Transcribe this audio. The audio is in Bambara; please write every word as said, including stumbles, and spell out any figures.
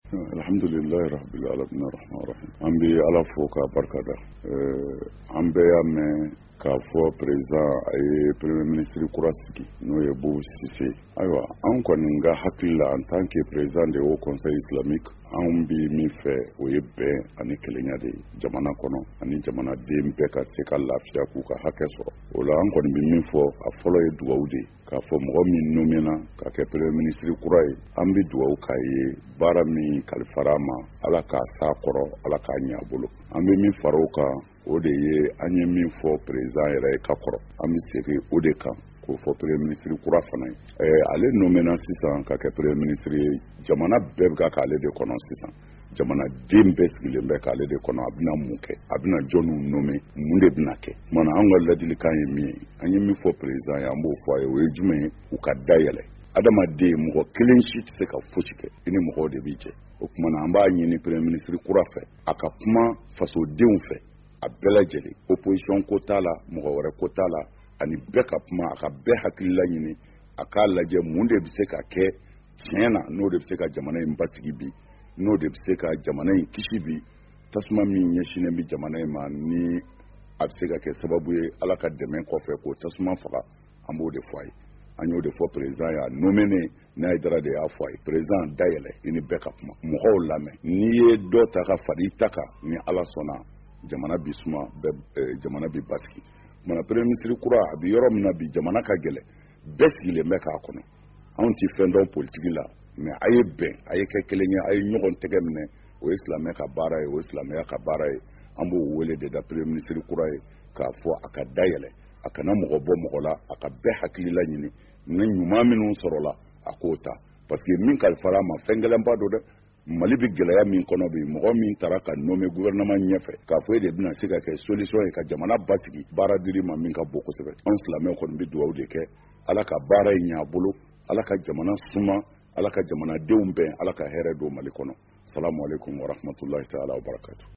Alhamdulillah rabbil alamin arrahmanir rahim. An bɛ Ala fo k'a barikada. An bɛɛ y'a mɛn k'a fɔ président a ye premier ministre kura sigi n'o ye Boubou Cissé. Ayiwa an kɔni ka hakili la en tant que président de haut conseil islamique an bɛ min fɛ o ye bɛn ani kelenya de ye jamana kɔnɔ ani jamanaden bɛɛ ka se ka lafiya k'u ka hakɛ sɔrɔ. O la an kɔni bɛ min fɔ a fɔlɔ ye dugawu de ye k'a fɔ mɔgɔ min nomena k'a kɛ premier ministre kura ye an bɛ dugawu k'a ye baara min kalifara ma Ala k'a s'a kɔrɔ Ala k'a ɲɛ a bolo. An bɛ min fara o kan o de ye an ye min fɔ président yɛrɛ ye ka kɔrɔ an bɛ segin o de kan k'o fɔ premier ministre kura fana ye. Ɛɛ ale nomena sisan ka kɛ premier ministre ye jamana bɛɛ bɛ k'ale de kɔnɔ sisan. Jamanaden bɛɛ sigilen bɛ k'ale de kɔnɔ a bɛna mun kɛ a bɛna jɔnniw nome mun de bɛna kɛ. Mana an ka ladilikan ye min ye an ye min fɔ président ye an b'o fɔ a ye o ye jumɛn ye u ka dayɛlɛ. Adamaden mɔgɔ kelen si tɛ se ka fosi kɛ i ni mɔgɔw de b'i jɛ. O kumana an b'a ɲini premier ministre kura fɛ a ka kuma fasodenw fɛ a bɛɛ lajɛlen opposition ko t'a la mɔgɔ wɛrɛ ko t'a la ani bɛɛ ka kuma a ka bɛɛ hakilila ɲini a k'a lajɛ mun de bɛ se ka kɛ tiɲɛ na n'o de bɛ se ka jamana in basigi bi n'o de bɛ se ka jamana in kisi bi tasuma min ɲɛsinnen bɛ jamana in ma ni a bɛ se ka kɛ sababu ye Ala ka dɛmɛ kɔfɛ k'o tasuma faga an b'o de fɔ a ye. An y'o de fɔ président y'a nomene n'a ye dara de y'a fɔ a ye président dayɛlɛ i ni bɛɛ ka kuma mɔgɔw lamɛn n'i ye dɔ ta ka fara i ta kan ni Ala sɔnna jamana bi suma bɛɛ jamana bi basigi. Mana premier ministre kura a bi yɔrɔ min na bi jamana ka gɛlɛ bɛɛ sigilen bɛ k'a kɔnɔ anw ti fɛn dɔn politique la mais a ye bɛn a ye kɛ kelen ye a ye ɲɔgɔn tɛgɛ minɛ o ye silamɛ ka baara ye o ye silamɛya ka baara ye an b'o wele de da premier ministre kura ye k'a fɔ a ka dayɛlɛ a kana mɔgɔ bɔ mɔgɔ la a ka bɛɛ hakilila ɲini ni ɲuman minnu sɔrɔla a k'o ta parce que min kalifara ma fɛn gɛlɛnba don dɛ. Mali bɛ gɛlɛya min kɔnɔ bi mɔgɔ min taara ka nome gouvernement ɲɛfɛ k'a fɔ e de bɛna se ka kɛ solution ye ka jamana basigi baara dir'i ma min ka bon kosɛbɛ. Anw silamɛw kɔni bɛ dugawu de kɛ Ala ka baara in ɲɛ a bolo Ala ka jamana suma Ala ka jamanadenw bɛn Ala ka hɛrɛ don Mali kɔnɔ. Salamu alaikum wa rahmatullahi ta'ala wa barakatuh.